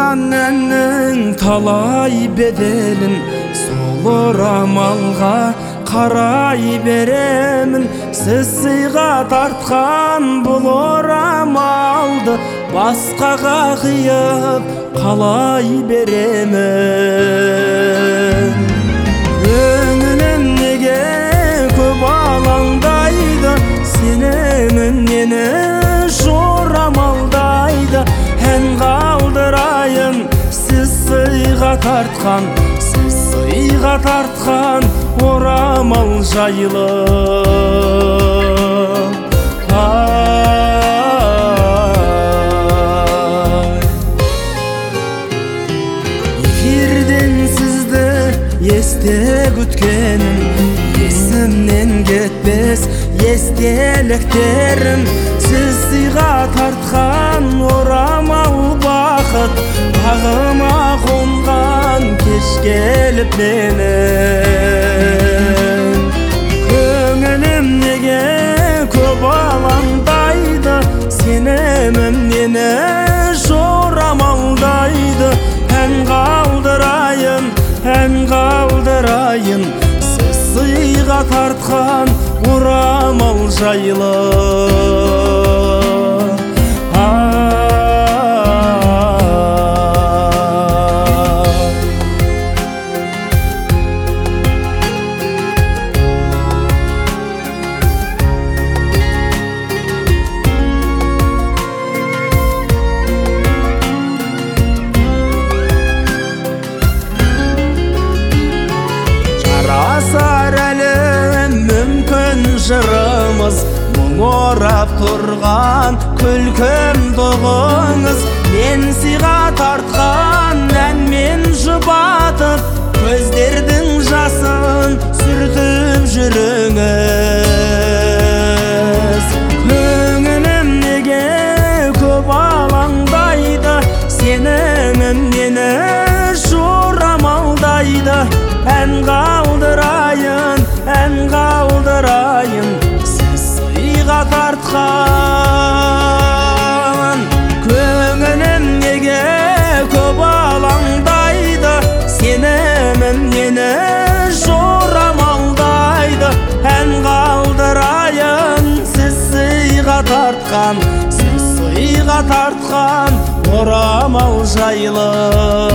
жазған әннің талай беделін сол орамалға қарай беремін. Сіз сыйға тартқан бұл орамалды басқаға қиып қалай беремін. Көңілім неге көп алаңдайды, сенемін нені жорамалдайды. Ән қалдырайын сіз сыйға тартқан орамал жайлы. Эфирден сізді есте күткенім, есімнен кетпес естеліктерім. Сіз сыйға тартқан орамал бақыт, бағыма қонған кеш келіп менің. Көңілім неге көп алаңдайды, сенемін нені жорамалдайды. Ән қалдырайын сіз сыйға тартқан орамал жайлы. Жарасар әлі мүмкін жырымыз, мұң орап тұрған күлкім тұғыңыз. Мен сыйға тартқан әнмен жұбатып, көздердің жасын сүртіп жүріңіз. Көңілім неге көп алаңдайды, сенімім нені жорамалдайды. Ән қалдырайын сіз сыйға тартқан. Көңілім неге көп алаңдайды, сенімім нені жорамалдайды. Ән қалдырайын сіз сыйға тартқан орамал жайлы.